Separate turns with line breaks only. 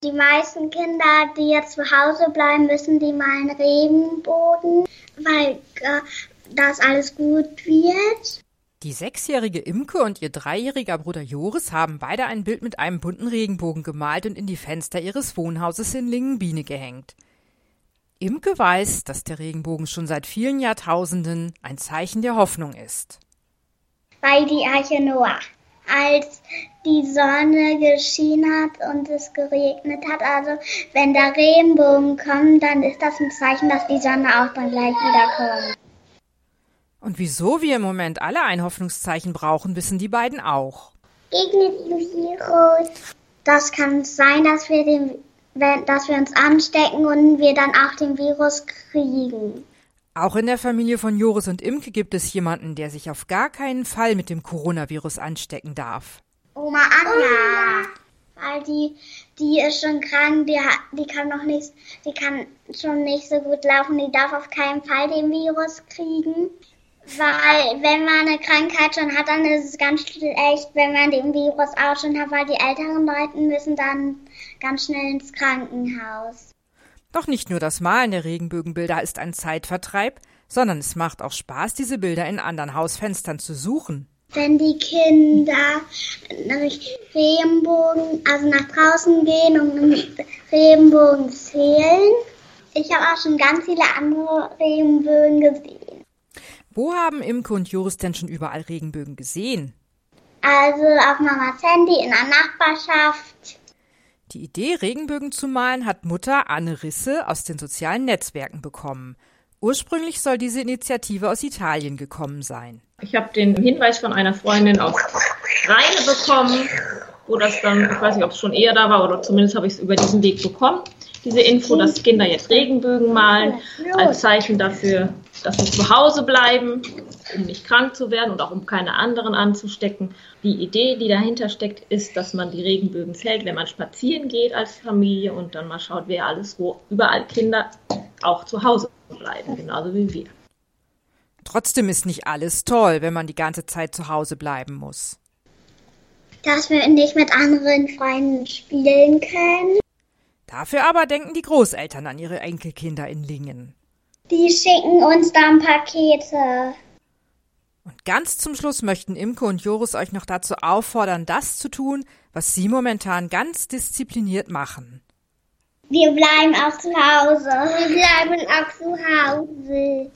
Die meisten Kinder, die jetzt zu Hause bleiben, müssen die malen Regenbogen, weil das alles gut wird.
Die 6-jährige Imke und ihr 3-jähriger Bruder Joris haben beide ein Bild mit einem bunten Regenbogen gemalt und in die Fenster ihres Wohnhauses in Lingenbiene gehängt. Imke weiß, dass der Regenbogen schon seit vielen Jahrtausenden ein Zeichen der Hoffnung ist.
Bei die Arche Noah, als die Sonne geschienen hat und es geregnet hat, also wenn der Regenbogen kommt, dann ist das ein Zeichen, dass die Sonne auch dann gleich wieder kommt.
Und wieso wir im Moment alle ein Hoffnungszeichen brauchen, wissen die beiden auch.
Gegen den Virus. Das kann sein, dass wir uns anstecken und wir dann auch den Virus kriegen.
Auch in der Familie von Joris und Imke gibt es jemanden, der sich auf gar keinen Fall mit dem Coronavirus anstecken darf.
Oma Anja. Weil die ist schon krank, die kann schon nicht so gut laufen, die darf auf keinen Fall den Virus kriegen. Weil wenn man eine Krankheit schon hat, dann ist es ganz schlecht, wenn man den Virus auch schon hat, weil die älteren Leute müssen dann ganz schnell ins Krankenhaus.
Doch nicht nur das Malen der Regenbogenbilder ist ein Zeitvertreib, sondern es macht auch Spaß, diese Bilder in anderen Hausfenstern zu suchen.
Wenn die Kinder Regenbogen, also nach draußen gehen und einen Regenbogen zählen. Ich habe auch schon ganz viele andere Regenbögen gesehen.
Wo haben Imke und Joris denn schon überall Regenbögen gesehen?
Also auf Mamas Handy in der Nachbarschaft.
Die Idee, Regenbögen zu malen, hat Mutter Anne Risse aus den sozialen Netzwerken bekommen. Ursprünglich soll diese Initiative aus Italien gekommen sein.
Ich habe den Hinweis von einer Freundin aus Rheine bekommen, wo das dann, ich weiß nicht, ob es schon eher da war, oder zumindest habe ich es über diesen Weg bekommen, diese Info, dass Kinder jetzt Regenbögen malen, als Zeichen dafür, dass sie zu Hause bleiben, um nicht krank zu werden und auch um keine anderen anzustecken. Die Idee, die dahinter steckt, ist, dass man die Regenbögen zählt, wenn man spazieren geht als Familie und dann mal schaut, wer alles, wo überall Kinder auch zu Hause bleiben, genauso wie wir.
Trotzdem ist nicht alles toll, wenn man die ganze Zeit zu Hause bleiben muss.
Dass wir nicht mit anderen Freunden spielen können.
Dafür aber denken die Großeltern an ihre Enkelkinder in Lingen.
Die schicken uns dann Pakete.
Und ganz zum Schluss möchten Imke und Joris euch noch dazu auffordern, das zu tun, was sie momentan ganz diszipliniert machen.
Wir bleiben auch zu Hause. Wir bleiben auch zu Hause.